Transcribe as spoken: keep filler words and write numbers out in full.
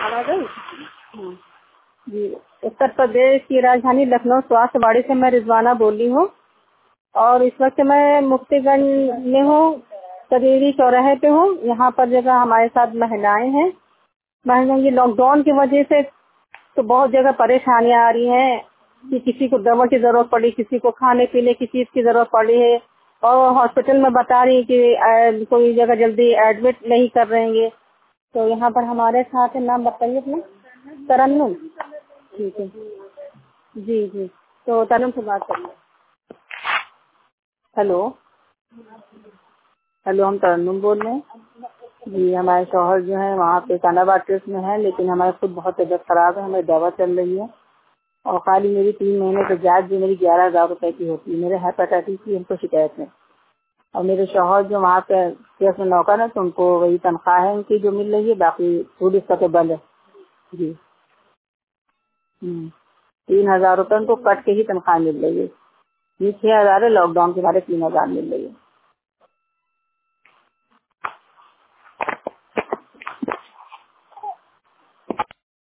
आवाज आई? हाँ। जी, उत्तर प्रदेश की राजधानी लखनऊ स्वास्थ्य वाड़ी से मैं रिजवाना बोल रही हूँ और इस वक्त मैं मुफ्तीगंज में हूँ, सरीरी चौराहे पे हूँ। यहाँ पर जगह हमारे साथ महिलाएं हैं। महिलाएं ये लॉकडाउन की वजह से तो बहुत जगह परेशानियां आ रही हैं कि किसी को दवा की जरूरत पड़ी, किसी को खाने पीने की चीज की जरूरत पड़ी है और हॉस्पिटल में बता रही है कि आ, कोई जगह जल्दी एडमिट नहीं कर रहेंगे। तो यहाँ पर हमारे साथ है, नाम बताइए अपना। तरन्नुम। ठीक है जी जी। तो तरन्नुम से बात करिए। हेलो हेलो, हम तरन्नुम बोल रहे हैं जी। हमारे शौहर जो है वहाँ पे कानाबाद ट्रस्ट में है, लेकिन हमारे खुद बहुत तबियत खराब है, हमें दवा चल रही है और खाली मेरी तीन महीने की जांच जो मेरी ग्यारह हजार रुपए की होती है। मेरे हेपेटाइटिस की हमको शिकायत है और मेरे शौहर जो वहाँ पे केस में नौकर है तो उनको वही तनख्वाह है उनकी जो मिल रही है, बाकी फूड इसका तो बंद है जी। हम्म, तीन हजार रुपए उनको कट के ही तनख्वाह मिल रही है। ये छह हजार है, लॉकडाउन के बारे तीन हजार मिल रही है।